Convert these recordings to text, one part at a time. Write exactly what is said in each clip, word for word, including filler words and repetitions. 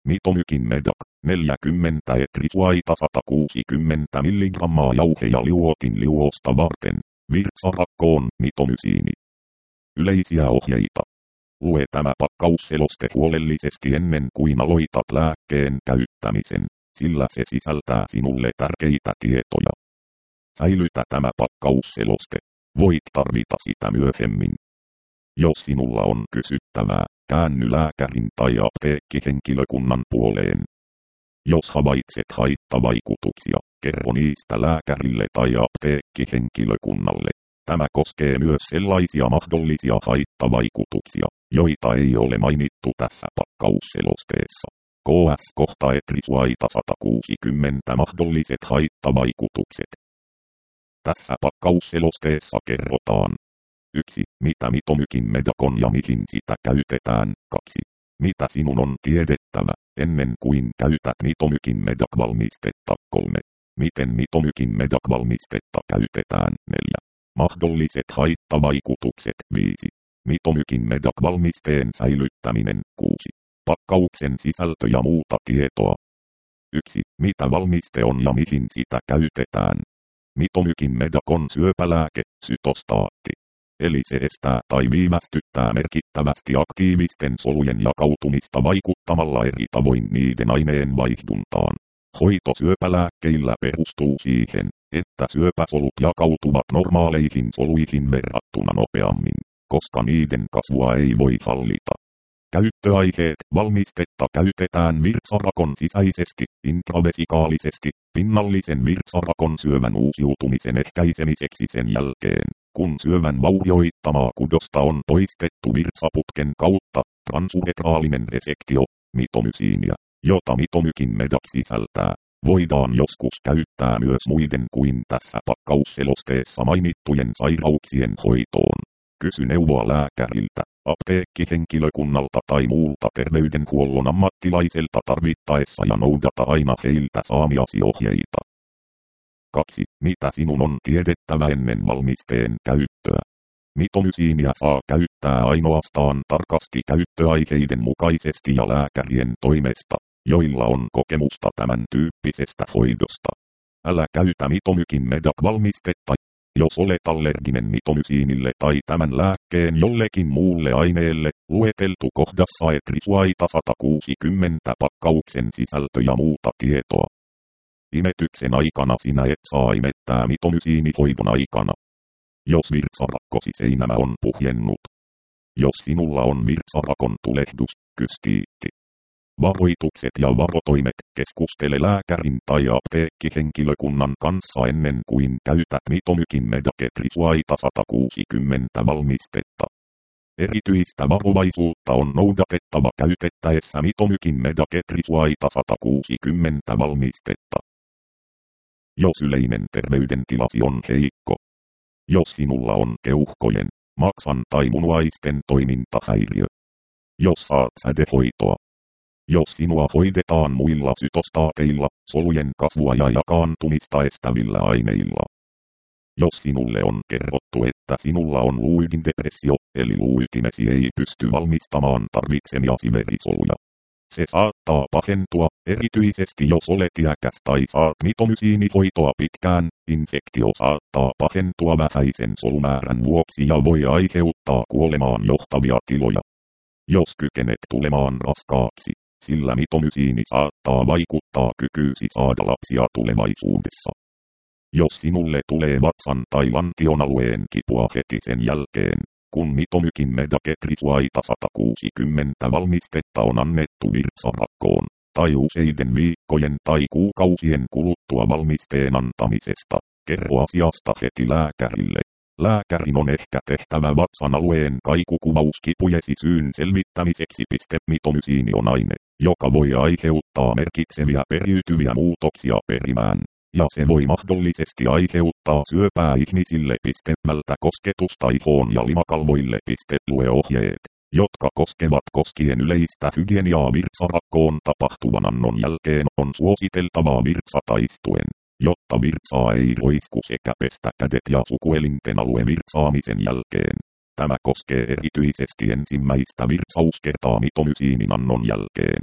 Mitomykin medak, neljäkymmentä etrisuaita sata kuusikymmentä milligrammaa jauheja liuotin liuosta varten, virtsarakkoon, mitomysiini. Yleisiä ohjeita. Lue tämä pakkausseloste huolellisesti ennen kuin aloitat lääkkeen käyttämisen, sillä se sisältää sinulle tärkeitä tietoja. Säilytä tämä pakkausseloste. Voit tarvita sitä myöhemmin. Jos sinulla on kysyttävää, käänny lääkärin tai apteekkihenkilökunnan puoleen. Jos havaitset haittavaikutuksia, kerro niistä lääkärille tai apteekkihenkilökunnalle. Tämä koskee myös sellaisia mahdollisia haittavaikutuksia, joita ei ole mainittu tässä pakkausselosteessa. K S kohta etrisuaita sata kuusikymmentä mahdolliset haittavaikutukset. Tässä pakkausselosteessa kerrotaan. yksi. Mitä mitomykin medak on ja mihin sitä käytetään. kaksi. Mitä sinun on tiedettävä, ennen kuin käytät mitomykin medak valmistetta. kolme. Miten mitomykin medak valmistetta käytetään. neljä. Mahdolliset haittavaikutukset. viisi. Mitomykin medak valmisteen säilyttäminen. kuusi. Pakkauksen sisältö ja muuta tietoa. yksi. Mitä valmiste on ja mihin sitä käytetään. Mitomykin medak on syöpälääke, sytostaatti. Eli se estää tai viivästyttää merkittävästi aktiivisten solujen jakautumista vaikuttamalla eri tavoin niiden aineen vaihduntaan. Hoito syöpälääkkeillä perustuu siihen, että syöpäsolut jakautuvat normaaleihin soluihin verrattuna nopeammin, koska niiden kasvua ei voi hallita. Käyttöaiheet. Valmistetta käytetään virtsarakon sisäisesti, intravesikaalisesti, pinnallisen virtsarakon syövän uusiutumisen ehkäisemiseksi sen jälkeen, kun syövän vaurioittamaa kudosta on poistettu virtsaputken kautta, transuretraalinen resektio, mitomysiinia, jota mitomykin medak sisältää, voidaan joskus käyttää myös muiden kuin tässä pakkausselosteessa mainittujen sairauksien hoitoon. Kysy neuvoa lääkäriltä, apteekkihenkilökunnalta tai muulta terveydenhuollon ammattilaiselta tarvittaessa ja noudata aina heiltä saamiasi ohjeita. kaksi. Mitä sinun on tiedettävä ennen valmisteen käyttöä? Mitomysiinia saa käyttää ainoastaan tarkasti käyttöaiheiden mukaisesti ja lääkärien toimesta, joilla on kokemusta tämän tyyppisestä hoidosta. Älä käytä mitomykin medak valmistetta, jos olet allerginen mitomysiinille tai tämän lääkkeen jollekin muulle aineelle, lueteltu kohdassa etrisuaita sata kuusikymmentä pakkauksen sisältö ja muuta tietoa. Imetyksen aikana sinä et saa imettää mitomysiinihoidon aikana. Jos virtsarakkosi seinämä on puhjennut. Jos sinulla on virtsarakon tulehdus, kystiitti. Varoitukset ja varotoimet. Keskustele lääkärin tai apteekkihenkilökunnan kanssa ennen kuin käytät mitomykin medak etrisuaita sata kuusikymmentä valmistetta. Erityistä varovaisuutta on noudatettava käytettäessä mitomykin medak etrisuaita sata kuusikymmentä valmistetta. Jos yleinen terveydentilasi on heikko. Jos sinulla on keuhkojen, maksan tai munuaisten toimintahäiriö. Jos saat sädehoitoa. Jos sinua hoidetaan muilla sytostaateilla, solujen kasvua ja jakaantumista estävillä aineilla. Jos sinulle on kerrottu, että sinulla on luuydindepressio, eli luuytimesi ei pysty valmistamaan tarvitsemiasi verisoluja. Se saattaa pahentua, erityisesti jos olet iäkäs tai saat mitomysiinihoitoa pitkään, infektio saattaa pahentua vähäisen solumäärän vuoksi ja voi aiheuttaa kuolemaan johtavia tiloja. Jos kykenet tulemaan raskaaksi, sillä mitomysiini saattaa vaikuttaa kykyysi saada lapsia tulevaisuudessa. Jos sinulle tulee vatsan tai lantion alueen kipua heti sen jälkeen, kun mitomykin medak etrisuaita sata kuusikymmentä valmistetta on annettu virtsarakkoon, tai useiden viikkojen tai kuukausien kuluttua valmisteen antamisesta, kerro asiasta heti lääkärille. Lääkärin on ehkä tehtävä vatsan alueen kaikukuvaus kipujesi syyn selvittämiseksi. Mitomysiini on aine, joka voi aiheuttaa merkitseviä periytyviä muutoksia perimään, ja se voi mahdollisesti aiheuttaa syöpää ihmisille. Mältä kosketusta ihoon ja limakalvoille. Lue ohjeet, jotka koskevat koskien yleistä hygieniaa virtsarakkoon tapahtuvan annon jälkeen on suositeltavaa virtsata istuen, jotta virtsaa ei roisku sekä pestä kädet ja sukuelinten alue virtsaamisen jälkeen. Tämä koskee erityisesti ensimmäistä virtsauskertaa mitomysiinin annon jälkeen.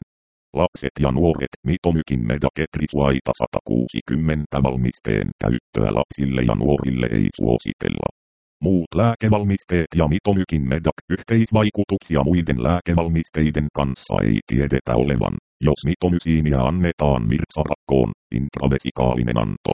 Lapset ja nuoret mitomykin medaketrisvaita sata kuusikymmentä valmisteen käyttöä lapsille ja nuorille ei suositella. Muut lääkevalmisteet ja mitomykin medak yhteisvaikutuksia muiden lääkevalmisteiden kanssa ei tiedetä olevan, jos mitomysiiniä annetaan virtsarakkoon, intravesikaalinen anto.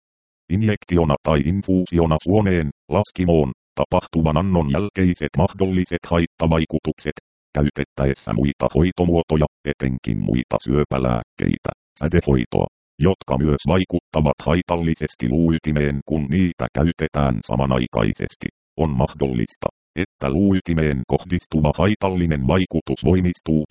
Injektiona tai infuusiona suoneen, laskimoon, tapahtuvan annon jälkeiset mahdolliset haittavaikutukset, käytettäessä muita hoitomuotoja, etenkin muita syöpälääkkeitä, sädehoitoa, jotka myös vaikuttavat haitallisesti luuytimeen kun niitä käytetään samanaikaisesti, on mahdollista, että luuytimeen kohdistuva haitallinen vaikutus voimistuu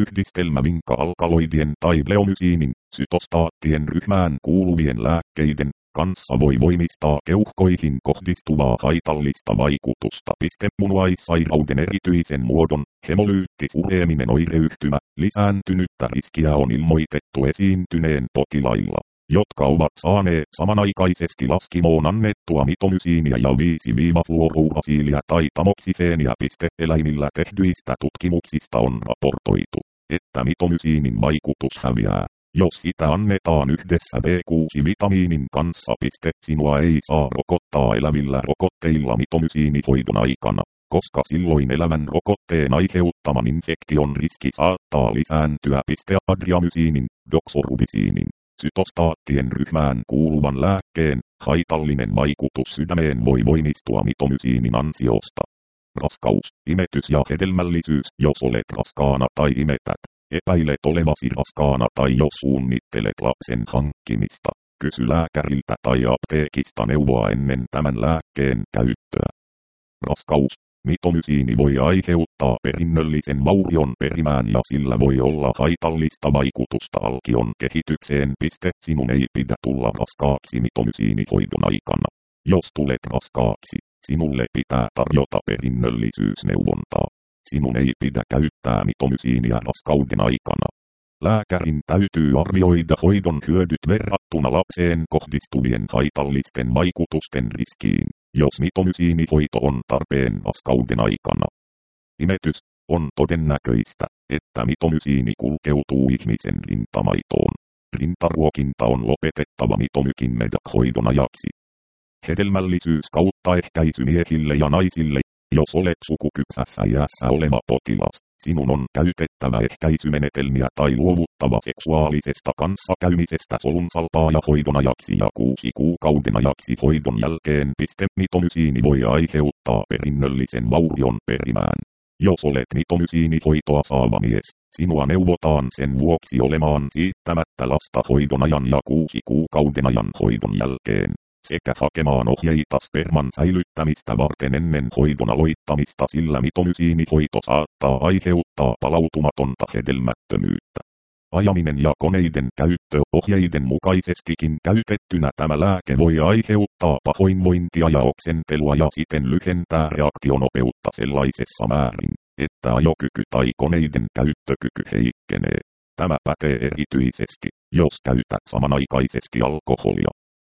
pisteyhdistelmävinka-alkaloidien tai bleomysiinin, sytostaattien ryhmään kuuluvien lääkkeiden kanssa voi voimistaa keuhkoihin kohdistuvaa haitallista vaikutusta. Munuaissairauden erityisen muodon, hemolyyttisureeminen oireyhtymä, lisääntynyttä riskiä on ilmoitettu esiintyneen potilailla, jotka ovat saaneet samanaikaisesti laskimoon annettua mitomysiiniä ja viisi-fluoruurasiilia tai tamoksifeenia. Eläimillä tehdyistä tutkimuksista on raportoitu, että mitomysiinin vaikutus häviää, jos sitä annetaan yhdessä B kuusi vitamiinin kanssa. Sinua ei saa rokottaa elävillä rokotteilla mitomysiinihoidon aikana, koska silloin elävän rokotteen aiheuttaman infektion riski saattaa lisääntyä. Adriamysiinin, doksorubisiinin, sytostaattien ryhmään kuuluvan lääkkeen, haitallinen vaikutus sydämeen voi voimistua mitomysiinin ansiosta. Raskaus, imetys ja hedelmällisyys. Jos olet raskaana tai imetät, epäilet olevasi raskaana tai jos suunnittelet lapsen hankkimista, kysy lääkäriltä tai apteekista neuvoa ennen tämän lääkkeen käyttöä. Raskaus. Mitomysiini voi aiheuttaa perinnöllisen vaurion perimään ja sillä voi olla haitallista vaikutusta alkion kehitykseen. Sinun ei pidä tulla raskaaksi mitomysiinihoidon aikana. Jos tulet raskaaksi, sinulle pitää tarjota perinnöllisyysneuvontaa. Sinun ei pidä käyttää mitomysiiniä raskauden aikana. Lääkärin täytyy arvioida hoidon hyödyt verrattuna lapseen kohdistuvien haitallisten vaikutusten riskiin, jos mitomysiinihoito on tarpeen raskauden aikana. Imetys. On todennäköistä, että mitomysiini kulkeutuu ihmisen rintamaitoon. Rintaruokinta on lopetettava mitomykin medak-hoidon ajaksi. Hedelmällisyys kautta ehkäisy miehille ja naisille. Jos olet sukukypsässä iässä oleva potilas, sinun on käytettävä ehkäisymenetelmiä tai luovuttava seksuaalisesta kanssakäymisestä solunsalpaajahoidon ajaksi ja kuusi kuukauden ajaksi hoidon jälkeen. Mitomysiini voi aiheuttaa perinnöllisen vaurion perimään. Jos olet mitomysiinihoitoa saava mies, sinua neuvotaan sen vuoksi olemaan siittämättä lasta hoidon ajan ja kuusi kuukauden ajan hoidon jälkeen, sekä hakemaan ohjeita sperman säilyttämistä varten ennen hoidon aloittamista, sillä mitomysiinihoito saattaa aiheuttaa palautumatonta hedelmättömyyttä. Ajaminen ja koneiden käyttö. Ohjeiden mukaisestikin käytettynä tämä lääke voi aiheuttaa pahoinvointia ja oksentelua ja siten lyhentää reaktionopeutta sellaisessa määrin, että ajokyky tai koneiden käyttökyky heikkenee. Tämä pätee erityisesti, jos käytät samanaikaisesti alkoholia.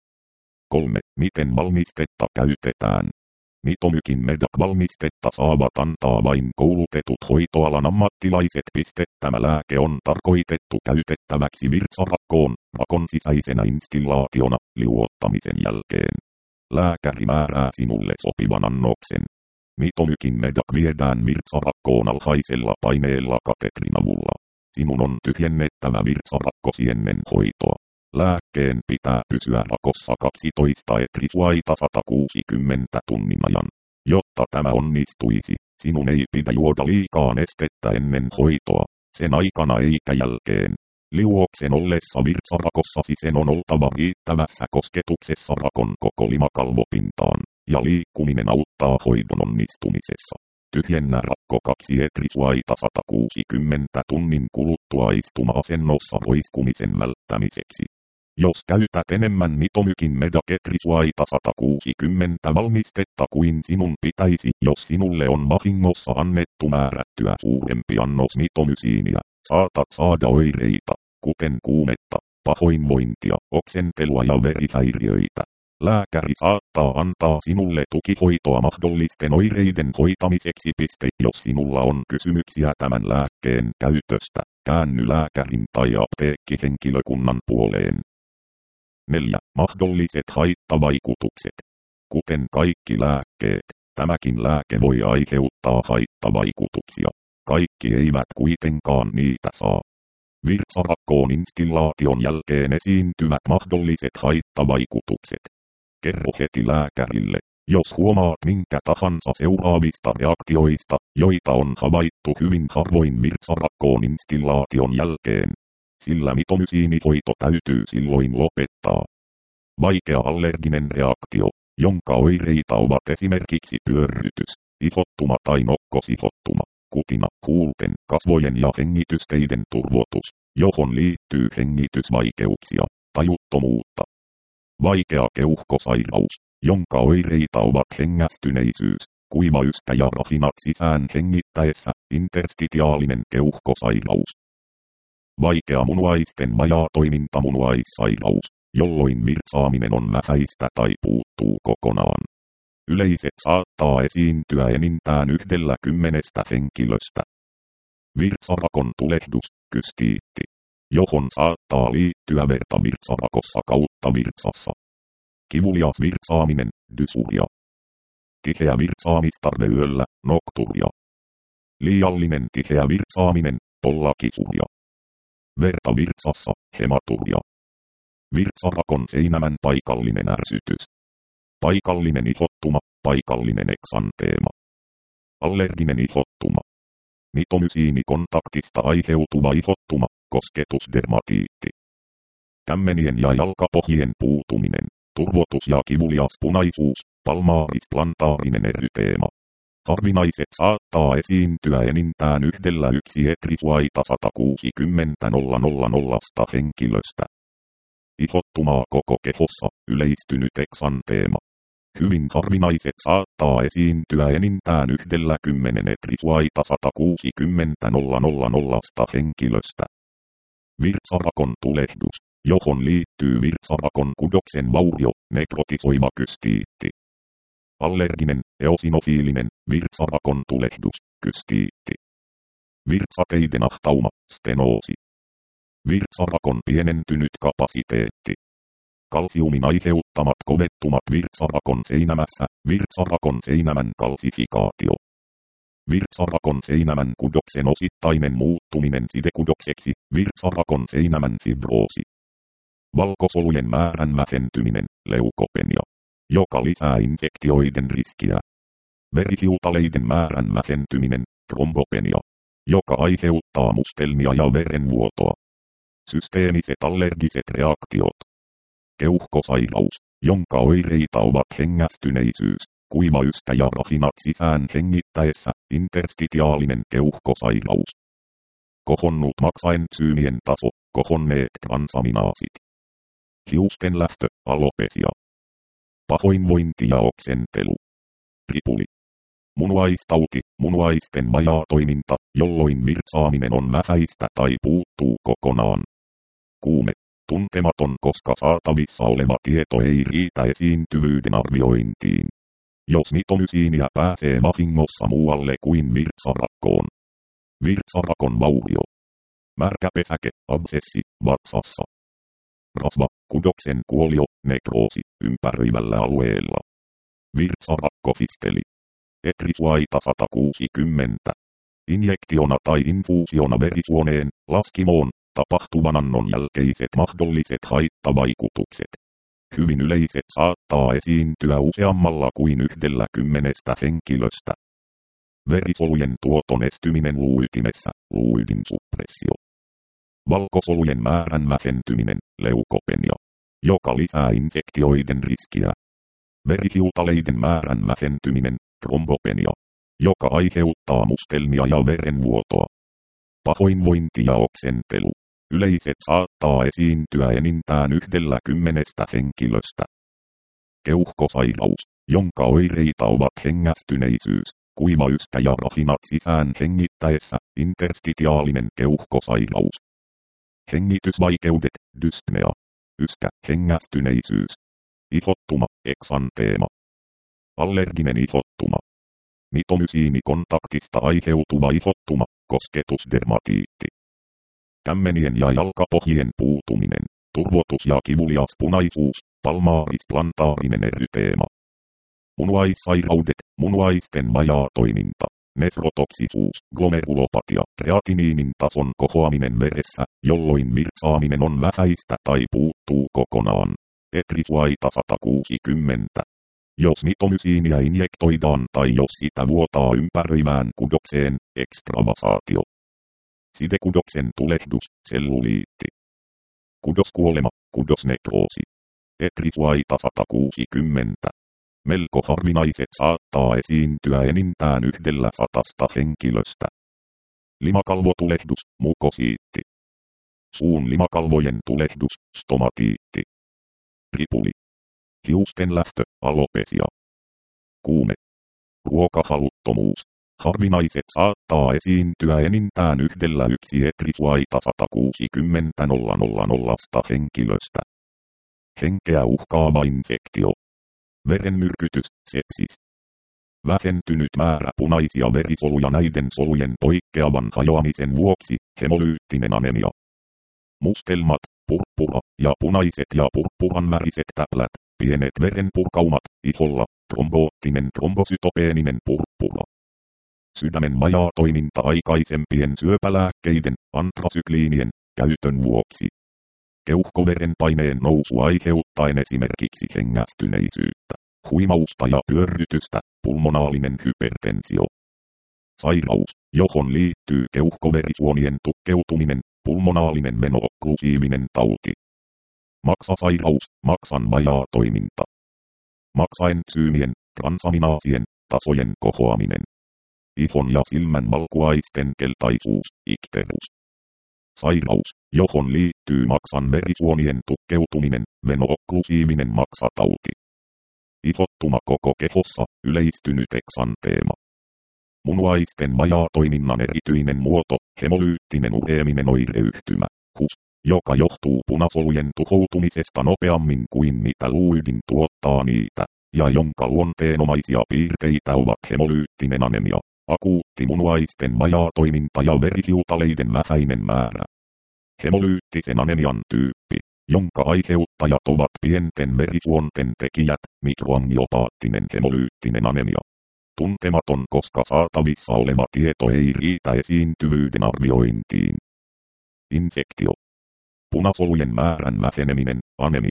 kolme. Miten valmistetta käytetään? Mitomykin medak-valmistetta saavat antaa vain koulutetut hoitoalan ammattilaiset. Tämä lääke on tarkoitettu käytettäväksi virtsarakkoon, rakon sisäisenä instillaationa, liuottamisen jälkeen. Lääkäri määrää sinulle sopivan annoksen. Mitomykin medak viedään virtsarakkoon alhaisella paineella katetrin avulla. Sinun on tyhjennettävä virtsarakkosi ennen hoitoa. Lääkkeen pitää pysyä rakossa kaksitoista etrisvaita sata kuusikymmentä tunnin ajan. Jotta tämä onnistuisi, sinun ei pidä juoda liikaa nestettä ennen hoitoa, sen aikana eikä jälkeen. Liuoksen ollessa virtsarakossasi sen on oltava riittävässä kosketuksessa rakon koko limakalvopintaan, ja liikkuminen auttaa hoidon onnistumisessa. Tyhjennä rakko kaksi etrisvaita sata kuusikymmentä tunnin kuluttua istuma-asennossa roiskumisen välttämiseksi. Jos käytät enemmän mitomykin medaketrisvaita sata kuusikymmentä valmistetta kuin sinun pitäisi, jos sinulle on vahingossa annettu määrättyä suurempi annos mitomysiiniä, saatat saada oireita, kuten kuumetta, pahoinvointia, oksentelua ja verihäiriöitä. Lääkäri saattaa antaa sinulle tukihoitoa mahdollisten oireiden hoitamiseksi. Jos sinulla on kysymyksiä tämän lääkkeen käytöstä, käänny lääkärin tai apteekkihenkilökunnan puoleen. neljä. Mahdolliset haittavaikutukset. Kuten kaikki lääkkeet, tämäkin lääke voi aiheuttaa haittavaikutuksia. Kaikki eivät kuitenkaan niitä saa. Virtsarakkoon instillaation jälkeen esiintyvät mahdolliset haittavaikutukset. Kerro heti lääkärille, jos huomaat minkä tahansa seuraavista reaktioista, joita on havaittu hyvin harvoin virtsarakkoon instillaation jälkeen. Sillä mitomysiinihoito täytyy silloin lopettaa. Vaikea allerginen reaktio, jonka oireita ovat esimerkiksi pyörrytys, ihottuma tai nokkosihottuma, kutina, huulten, kasvojen ja hengitysteiden turvotus, johon liittyy hengitysvaikeuksia, tajuttomuutta. Vaikea keuhkosairaus, jonka oireita ovat hengästyneisyys, kuivayskä ja rahinat sisään hengittäessä, interstitiaalinen keuhkosairaus. Vaikea munuaisten vajaatoiminta munuaissairaus, jolloin virtsaaminen on vähäistä tai puuttuu kokonaan. Yleiset saattaa esiintyä enintään yhdellä kymmenestä henkilöstä. Virtsarakon tulehdus, kystiitti, johon saattaa liittyä verta virtsarakossa kautta virtsassa. Kivulias virtsaaminen, dysuria. Tiheä virtsaamistarve yöllä, nokturia. Liiallinen tiheä virtsaaminen, pollakisuria. Verta virtsassa, hematuria. Virtsarakon seinämän paikallinen ärsytys. Paikallinen ihottuma, paikallinen eksanteema. Allerginen ihottuma. Mitomysiinikontaktista aiheutuva ihottuma, kosketusdermatiitti. Kämmenien ja jalkapohjien puutuminen, turvotus ja kivulias punaisuus, palmaaris-plantaarinen eryteema. Harvinaiset saattaa esiintyä enintään yhdellä yksi etrisuaita sata kuusikymmentä tuhatta henkilöstä. Ihottumaa koko kehossa, yleistynyt eksanteema. Hyvin harvinaiset saattaa esiintyä enintään yhdellä kymmenen etrisuaita sata kuusikymmentä tuhatta henkilöstä. Virtsarakon tulehdus, johon liittyy virtsarakon kudoksen vaurio, nekrotisoiva kystiitti. Allerginen, eosinofiilinen, virtsarakon tulehdus, kystiitti. Virtsateiden ahtauma, stenoosi. Virtsarakon pienentynyt kapasiteetti. Kalsiumin aiheuttamat kovettumat virtsarakon seinämässä, virtsarakon seinämän kalsifikaatio. Virtsarakon seinämän kudoksen osittainen muuttuminen sidekudokseksi, virtsarakon seinämän fibroosi. Valkosolujen määrän vähentyminen, leukopenia, joka lisää infektioiden riskiä. Verihiutaleiden määrän vähentyminen, trombopenia, joka aiheuttaa mustelmia ja verenvuotoa. Systeemiset allergiset reaktiot. Keuhkosairaus, jonka oireita ovat hengästyneisyys, kuivayskä ja rahinat sisään hengittäessä, interstitiaalinen keuhkosairaus. Kohonnut maksaentsyymien taso, kohonneet transaminaasit. Hiusten lähtö, alopesia. Pahoinvointi ja oksentelu. Ripuli. Munuaistauti, munuaisten vajaatoiminta, jolloin virtsaaminen on vähäistä tai puuttuu kokonaan. Kuume. Tuntematon, koska saatavissa oleva tieto ei riitä esiintyvyyden arviointiin. Jos mitomysiiniä pääsee vahingossa muualle kuin virtsarakkoon. Virtsarakon vaurio. Märkä pesäke, absessi, vatsassa. Rasva, kudoksen kuolio, nekroosi, ympäröivällä alueella. Virtsarakkofisteli. Etrisuaita sata kuusikymmentä. Injektiona tai infuusiona verisuoneen, laskimoon, tapahtuvan annon jälkeiset mahdolliset haittavaikutukset. Hyvin yleiset saattaa esiintyä useammalla kuin yhdellä kymmenestä henkilöstä. Verisolujen tuoton estyminen luuytimessä, luuydin suppressio. Valkosolujen määrän vähentyminen, leukopenia, joka lisää infektioiden riskiä. Verihiutaleiden määrän vähentyminen, trombopenia, joka aiheuttaa mustelmia ja verenvuotoa. Pahoinvointi ja oksentelu. Yleiset saattaa esiintyä enintään yhdellä kymmenestä henkilöstä. Keuhkosairaus, jonka oireita ovat hengästyneisyys, kuivayskä ja rahinat sisään hengittäessä, interstitiaalinen keuhkosairaus. Hengitysvaikeudet, dyspnea. Yskä, hengästyneisyys. Ihottuma, eksanteema. Allerginen ihottuma. Mitomysiinikontaktista aiheutuva ihottuma, kosketusdermatiitti. kämmenien ja jalkapohjien puutuminen, turvotus ja kivulias punaisuus, palmaaris-plantaarinen eryteema. Munuaissairaudet, munuaisten vajaa toiminta, nefrotoksisuus, glomerulopatia, kreatiniinin tason kohoaminen veressä, jolloin virtsaaminen on vähäistä tai puuttuu kokonaan. Etrisuaita sata kuusikymmentä. Jos mitomysiiniä injektoidaan tai jos sitä vuotaa ympäröivään kudokseen, ekstravasaatio. Sidekudoksen tulehdus, selluliitti. Kudoskuolema, kudosnekroosi. Etrisuaita sata kuusikymmentä. Melko harvinaiset saattaa esiintyä enintään yhdellä satasta henkilöstä. Limakalvotulehdus, mukosiitti. Suun limakalvojen tulehdus, stomatiitti. Ripuli. Hiusten lähtö, alopesia. Kuume. Ruokahaluttomuus. Harvinaiset saattaa esiintyä enintään yhdellä yksi etrisuaita sata kuusikymmentä tuhatta henkilöstä. Henkeä uhkaava infektio. Verenmyrkytys, sepsis. Vähentynyt määrä punaisia verisoluja näiden solujen poikkeavan hajoamisen vuoksi, hemolyyttinen anemia. Mustelmat, purppura ja punaiset ja purppuranväriset täplät, pienet verenpurkaumat, iholla, tromboottinen trombosytopeeninen purppura. Sydämen vajaa toiminta aikaisempien syöpälääkkeiden, antrasykliinien, käytön vuoksi. Keuhkoverenpaineen nousu aiheuttaen esimerkiksi hengästyneisyyttä, huimausta ja pyörrytystä, pulmonaalinen hypertensio. Sairaus, johon liittyy keuhkoverisuonien tukkeutuminen, pulmonaalinen veno-okklusiivinen tauti. Maksasairaus, maksan vajaa toiminta. Maksaentsyymien, transaminaasien, tasojen kohoaminen. Ihon ja silmän valkuaisten keltaisuus, ikterus. Sairaus, johon liittyy maksan verisuonien tukkeutuminen, veno-okklusiivinen maksatauti. Ihottuma koko kehossa, yleistynyt eksanteema. Munuaisten vajaatoiminnan erityinen muoto, hemolyyttinen ureeminen oireyhtymä, H U S, joka johtuu punasolujen tuhoutumisesta nopeammin kuin mitä luuydin tuottaa niitä, ja jonka luonteenomaisia piirteitä ovat hemolyyttinen anemia, akuutti munuaisten vajaatoiminta ja verihiutaleiden vähäinen määrä. Hemolyyttisen anemian tyyppi, jonka aiheuttajat ovat pienten verisuonten tekijät, mikroangiopaattinen hemolyyttinen anemia. Tuntematon, koska saatavissa oleva tieto ei riitä esiintyvyyden arviointiin. Infektio. Punasolujen määrän väheneminen, anemia.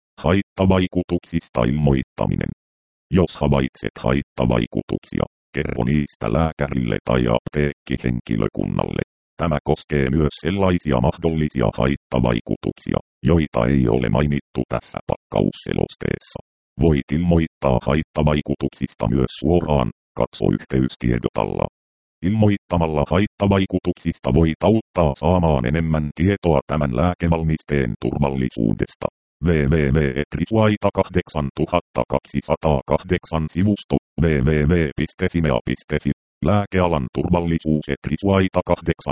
Haittavaikutuksista ilmoittaminen. Jos havaitset haittavaikutuksia, kerro niistä lääkärille tai apteekkihenkilökunnalle. Tämä koskee myös sellaisia mahdollisia haittavaikutuksia, joita ei ole mainittu tässä pakkausselosteessa. Voit ilmoittaa haittavaikutuksista myös suoraan, katso yhteystiedotalla. Ilmoittamalla haittavaikutuksista voit auttaa saamaan enemmän tietoa tämän lääkevalmisteen turvallisuudesta. double-u double-u double-u piste etrisuaita kahdeksantuhattakaksisataakahdeksan sivusto double-u double-u double-u piste fimea piste fi Lääkealan turvallisuus Etrisuaita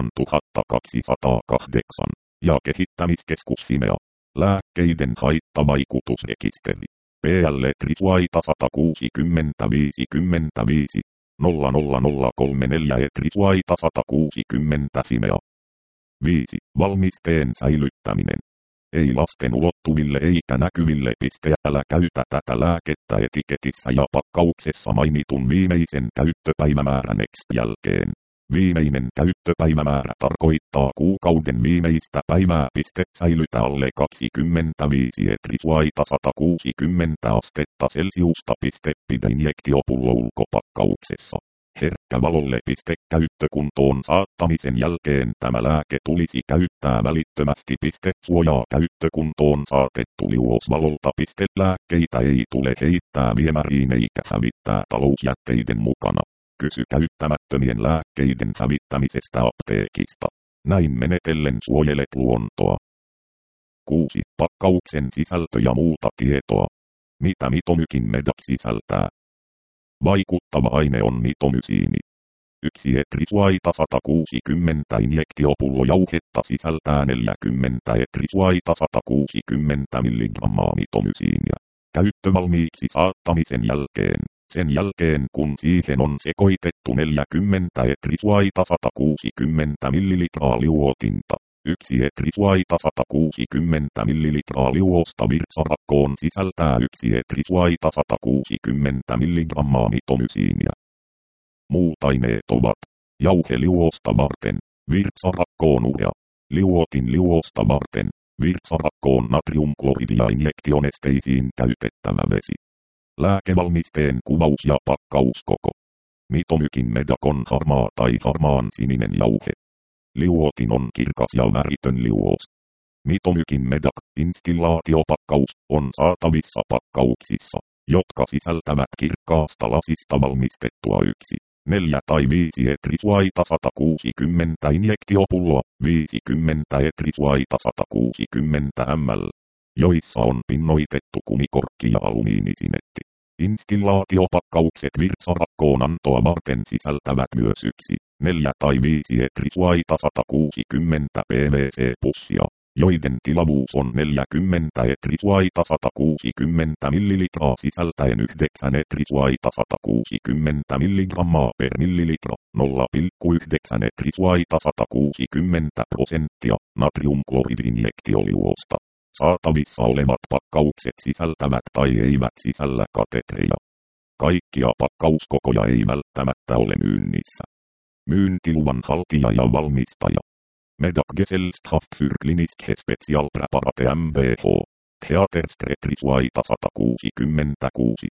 kahdeksantuhattakaksisataakahdeksan ja kehittämiskeskus Fimea. Lääkkeiden haittavaikutusrekisteri. P L Etrisuaita sata kuusikymmentä viisikymmentäviisi nolla nolla nolla kolme neljä Etrisuaita sata kuusikymmentä Fimea. viisi. Valmisteen säilyttäminen. Ei lasten ulottuville eikä näkyville. Älä käytä tätä lääkettä etiketissä ja pakkauksessa mainitun viimeisen käyttöpäivämäärän X jälkeen. Viimeinen käyttöpäivämäärä tarkoittaa kuukauden viimeistä päivää. Säilytä alle kaksikymmentäviisi Etrisuaita sata kuusikymmentä astetta Celsiusta. Pidä injektiopullo ulkopakkauksessa. Herkkä valolle. Käyttökuntoon saattamisen jälkeen tämä lääke tulisi käyttää välittömästi. Suojaa käyttökuntoon saatettu liuosvalolta. Lääkkeitä ei tule heittää viemäriin eikä hävittää talousjätteiden mukana. Kysy käyttämättömien lääkkeiden hävittämisestä apteekista. Näin menetellen suojelet luontoa. kuusi. Pakkauksen sisältö ja muuta tietoa. Mitä mitomykin medak sisältää? Vaikuttava aine on mitomysiini. Yksi Etrisuaita sata kuusikymmentä injektiopullo-jauhetta sisältää neljäkymmentä Etrisuaita sata kuusikymmentä milligrammaa mitomysiiniä. Käyttövalmiiksi saattamisen jälkeen. Sen jälkeen kun siihen on sekoitettu neljäkymmentä Etrisuaita sata kuusikymmentä millilitraa liuotinta, Yksi etrisuaita sata kuusikymmentä millilitraa liuosta virtsarakkoon sisältää yksi etrisuaita sata kuusikymmentä milligrammaa mitomysiiniä. Muut aineet ovat jauhe liuosta varten, virtsarakkoon urea, liuotin liuosta varten, virtsarakkoon natriumkloridia injektionesteisiin käytettävä vesi. Lääkevalmisteen kuvaus ja pakkauskoko. Mitomykin medak on harmaa tai harmaan sininen jauhe. Liuotin on kirkas ja väritön liuos. Mitomykin medak instillaatiopakkaus on saatavissa pakkauksissa, jotka sisältävät kirkkaasta lasista valmistettua yksi, neljä tai viisi etrisuaita sata kuusikymmentä injektiopulloa, viisikymmentä etrisuaita sata kuusikymmentä millilitraa, joissa on pinnoitettu kumikorkki ja alumiinisinetti. Instillaatiopakkaukset virtsarakkoon antoa varten sisältävät myös yksi, neljä tai viisi etrisuaita sata kuusikymmentä P V C-pussia, joiden tilavuus on neljäkymmentä etrisuaita sata kuusikymmentä millilitraa sisältäen yhdeksän etrisuaita sata kuusikymmentä milligrammaa per millilitra, nolla pilkku yhdeksän etrisuaita sata kuusikymmentä prosenttia natriumkloridinjektioliuosta. Saatavissa olevat pakkaukset sisältävät tai eivät sisällä katetreja. Kaikkia pakkauskokoja ei välttämättä ole myynnissä. Myyntiluvan haltija ja valmistaja. Medak Gesellschaft für klinische Spezialpräparate M B H. Theaterstretrisuaita sata kuusikymmentäkuusi.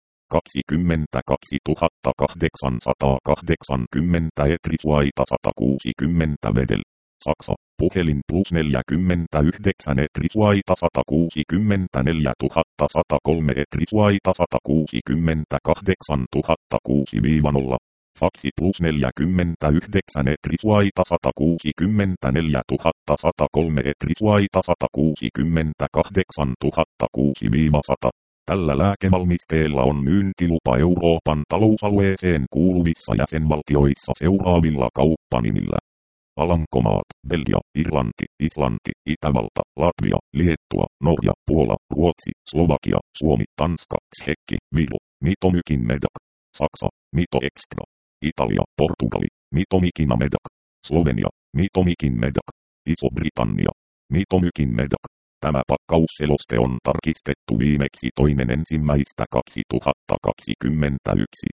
kaksikymmentäkaksituhattakahdeksansataakahdeksankymmentä etrisuaita sata kuusikymmentä vedel. Saksa, puhelin plus neljäkymmentäyhdeksän etrisuaita sata kuusikymmentäneljä tuhatta sata kolme etrisuaita sata kuusikymmentäkahdeksan tuhatta kuusi nolla. Faksi plus neljäkymmentäyhdeksän etrisuaita sata kuusikymmentäneljä tuhatta sata kolme etrisuaita sata kuusikymmentäkahdeksan tuhatta kuusi sata. Tällä lääkevalmisteella on myyntilupa Euroopan talousalueeseen kuuluvissa jäsenvaltioissa seuraavilla kauppanimillä. Alankomaat, Belgia, Irlanti, Islanti, Itävalta, Latvia, Liettua, Norja, Puola, Ruotsi, Slovakia, Suomi, Tanska, Tšekki, Viro, Mitomykin medak. Saksa, Mito Extra. Italia, Portugali, Mitomykin medak. Slovenia, Mitomykin medak. Iso-Britannia, Mitomykin medak. Tämä pakkausseloste on tarkistettu viimeksi toinen ensimmäistä kaksituhattakaksikymmentäyksi.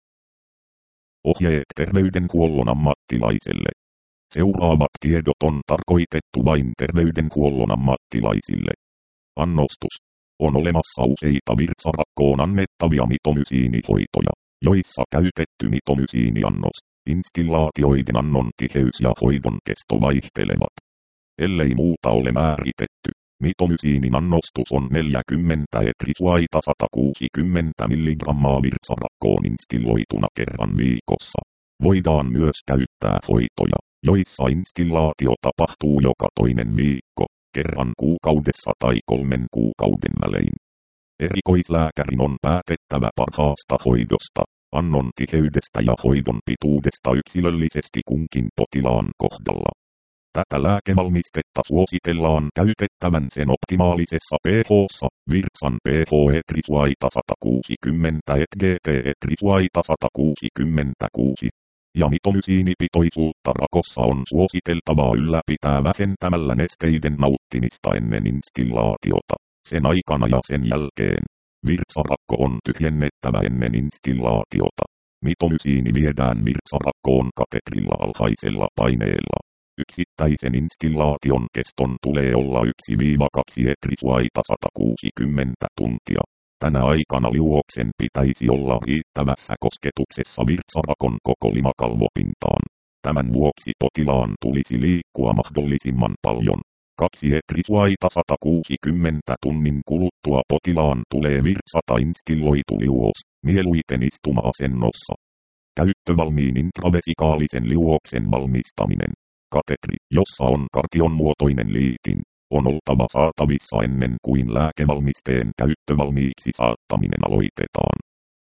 Ohjeet terveydenhuollon ammattilaiselle. Seuraavat tiedot on tarkoitettu vain terveydenhuollon ammattilaisille. Annostus. On olemassa useita virtsarakkoon annettavia mitomysiinihoitoja, joissa käytetty mitomysiiniannos, instillaatioiden annon tiheys ja hoidon kesto vaihtelevat. Ellei muuta ole määritetty, mitomysiinin annostus on neljäkymmentä etrisuaita sata kuusikymmentä milligrammaa virtsarakkoon instilloituna kerran viikossa. Voidaan myös käyttää hoitoja, joissa instillaatio tapahtuu joka toinen viikko, kerran kuukaudessa tai kolmen kuukauden välein. Erikoislääkärin on päätettävä parhaasta hoidosta, annon tiheydestä ja hoidon pituudesta yksilöllisesti kunkin potilaan kohdalla. Tätä lääkevalmistetta suositellaan käytettävän sen optimaalisessa pH:ssa, virtsan pH etrisuaita sata kuusikymmentä et G T etrisuaita sata kuusikymmentäkuusi. Ja mitomysiinipitoisuutta rakossa on suositeltavaa ylläpitää vähentämällä nesteiden nauttimista ennen instillaatiota, sen aikana ja sen jälkeen. Virtsarakko on tyhjennettävä ennen instillaatiota. Mitomysiini viedään virtsarakkoon katetrilla alhaisella paineella. Yksittäisen instillaation keston tulee olla yksi kaksi etrisuaita sata kuusikymmentä tuntia. Tänä aikana liuoksen pitäisi olla riittävässä kosketuksessa virtsarakon koko limakalvopintaan. Tämän vuoksi potilaan tulisi liikkua mahdollisimman paljon. Kaksi etrisuaita sata kuusikymmentä tunnin kuluttua potilaan tulee virtsata instilloitu liuos, mieluiten istuma-asennossa. Käyttövalmiin intravesikaalisen liuoksen valmistaminen. Katetri, jossa on kartion muotoinen liitin, on oltava saatavissa ennen kuin lääkevalmisteen käyttövalmiiksi saattaminen aloitetaan.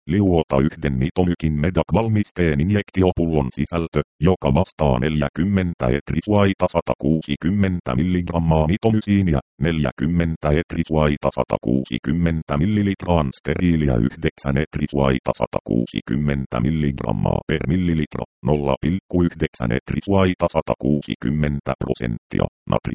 Liuota yhden mitomykin medak-valmisteen injektiopullon sisältö, joka vastaa neljäkymmentä etrisuaita sata kuusikymmentä milligrammaa mitomysiiniä, neljäkymmentä etrisuaita sata kuusikymmentä millilitraan steriiliä yhdeksän etrisuaita sata kuusikymmentä milligrammaa per millilitra, nolla pilkku yhdeksän etrisuaita sata kuusikymmentä prosenttia,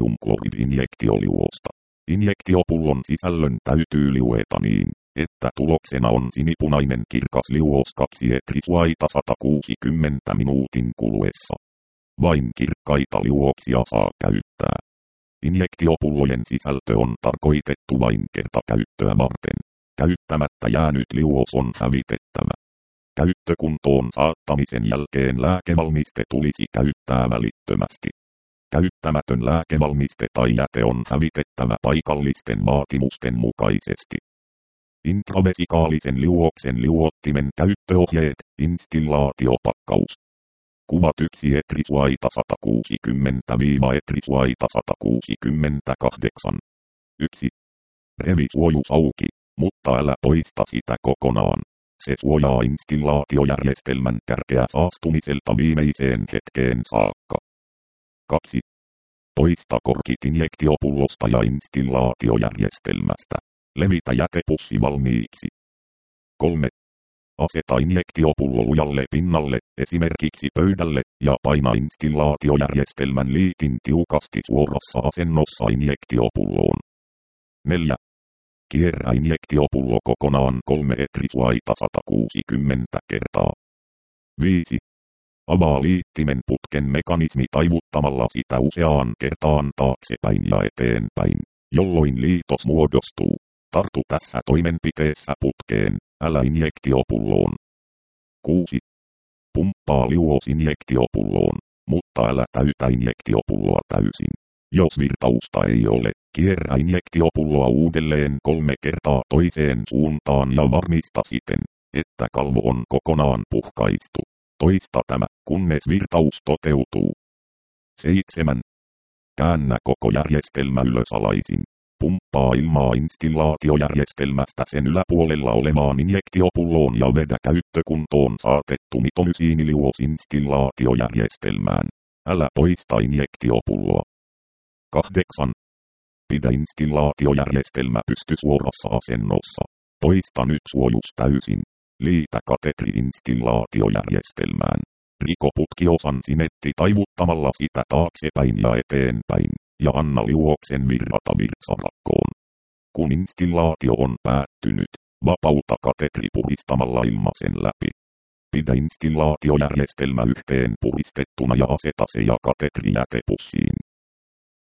natriumklorid-injektioliuosta. Injektiopullon sisällön täytyy liueta niin, että tuloksena on sinipunainen kirkas liuos kaksi etrisuaita sata kuusikymmentä minuutin kuluessa. Vain kirkkaita liuoksia saa käyttää. Injektiopullojen sisältö on tarkoitettu vain kertakäyttöä varten. Käyttämättä jäänyt liuos on hävitettävä. Käyttökuntoon saattamisen jälkeen lääkevalmiste tulisi käyttää välittömästi. Käyttämätön lääkevalmiste tai jäte on hävitettävä paikallisten vaatimusten mukaisesti. Intravesikaalisen liuoksen liuottimen käyttöohjeet, instillaatiopakkaus. Kuvat yksi etrisuaita sata kuusikymmentä etrisuaita sata kuusikymmentäkahdeksan. yksi. Revi suojus auki, mutta älä poista sitä kokonaan. Se suojaa instillaatiojärjestelmän kärkeä saastumiselta viimeiseen hetkeen saakka. kaksi. Poista korkit injektiopullosta ja instillaatiojärjestelmästä. Levitä jätepussi valmiiksi. kolme. Aseta injektiopullo lujalle pinnalle, esimerkiksi pöydälle, ja paina instillaatiojärjestelmän liitin tiukasti suorassa asennossa injektiopulloon. neljä. Kierrä injektiopullo kokonaan kolme etrisuaita sata kuusikymmentä kertaa. viisi. Avaa liittimen putken mekanismi taivuttamalla sitä useaan kertaan taaksepäin ja eteenpäin, jolloin liitos muodostuu. Tartu tässä toimenpiteessä putkeen, älä injektiopulloon. kuusi. Pumppaa liuos injektiopulloon, mutta älä täytä injektiopulloa täysin. Jos virtausta ei ole, kierrä injektiopulloa uudelleen kolme kertaa toiseen suuntaan ja varmista siten, että kalvo on kokonaan puhkaistu. Toista tämä, kunnes virtaus toteutuu. seitsemän. Käännä koko järjestelmä ylösalaisin. Pumppaa ilmaa instillaatiojärjestelmästä sen yläpuolella olevaan injektiopulloon ja vedä käyttökuntoon saatettu mitomysiiniliuos instillaatiojärjestelmään. Älä poista injektiopulloa. kahdeksan. Pidä instillaatiojärjestelmä pystysuorassa asennossa. Poista nyt suojus täysin. Liitä katetri instillaatiojärjestelmään. Riko putkiosan sinetti taivuttamalla sitä taaksepäin ja eteenpäin, ja anna liuoksen virrata virtsarakkoon. Kun instillaatio on päättynyt, vapauta katetri puristamalla ilmaisen läpi. Pidä instillaatiojärjestelmä yhteen puristettuna ja aseta se ja katetri jätepussiin.